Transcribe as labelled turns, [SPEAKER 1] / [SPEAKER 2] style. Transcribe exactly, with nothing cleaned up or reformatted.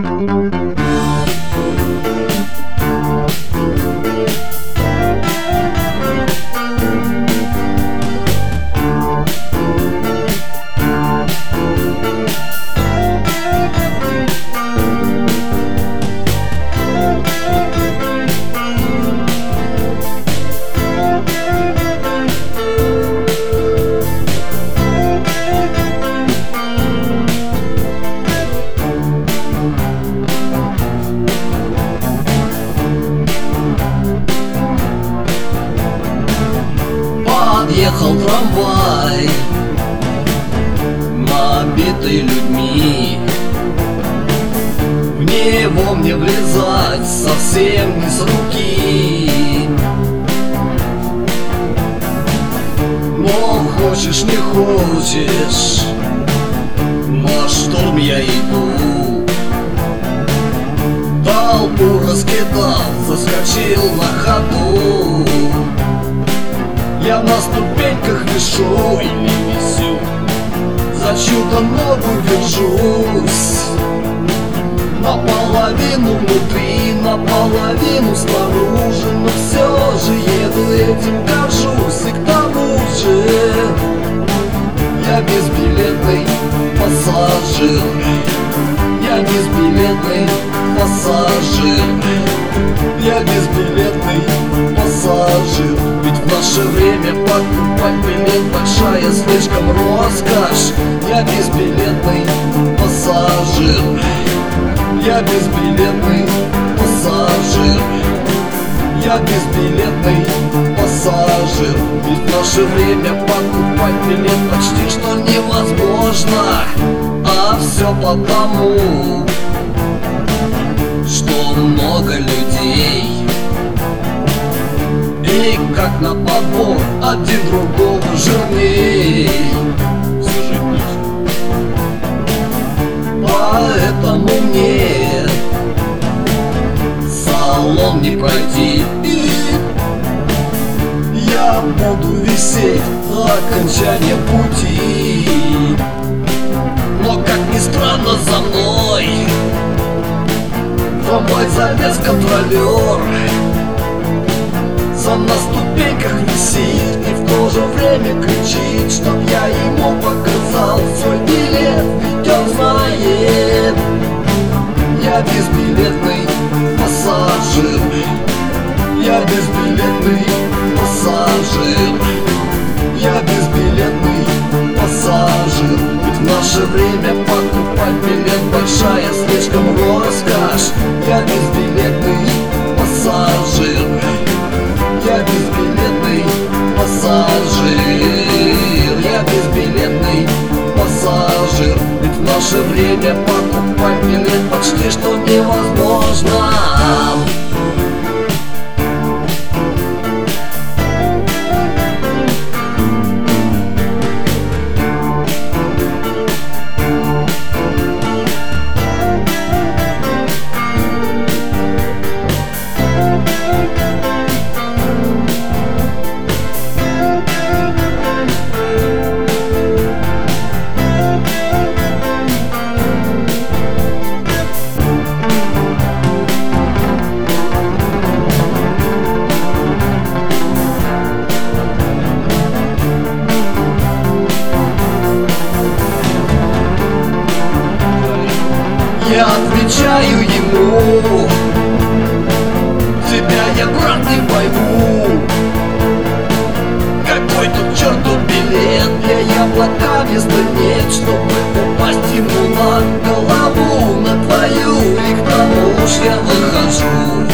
[SPEAKER 1] Подъехал трамвай, набитый людьми. В него мне влезать совсем не с руки. Но хочешь не хочешь, на штурм я иду. Толпу раскидал, заскочил на ходу. Я на ступеньках вешу или висю, за чью-то ногу держусь. Наполовину внутри, наполовину снаружи, но все же еду, этим горжусь. И к тому же я безбилетный пассажир. Я безбилетный пассажир. Я безбилетный пассажир. Ведь в наше время покупать билет большая слишком роскошь. Я безбилетный пассажир. Я безбилетный пассажир. Я безбилетный пассажир. Ведь в наше время покупать билет почти что невозможно. А все потому, что много людей. И как на подбор, один другого жирней. Поэтому мне салон не пройти. Я буду висеть до окончания пути. Но как ни странно, за мной трамвай залез контролер. Сам на ступеньках висит и в то же время кричит, чтоб я ему показал свой билет, ведь он знает. Я безбилетный пассажир. Я безбилетный пассажир. Я безбилетный пассажир. Ведь в наше время покупать билет большая слишком роскошь. Я безбилетный пассажир. Я безбилетный пассажир. Я безбилетный пассажир. Ведь в наше время покупать билет почти что невозможно. Я отвечаю ему: тебя я, брат, не пойму. Какой тут черту билет для яблока вместо нет, чтобы упасть ему на голову, на твою. И к тому уж я выхожу.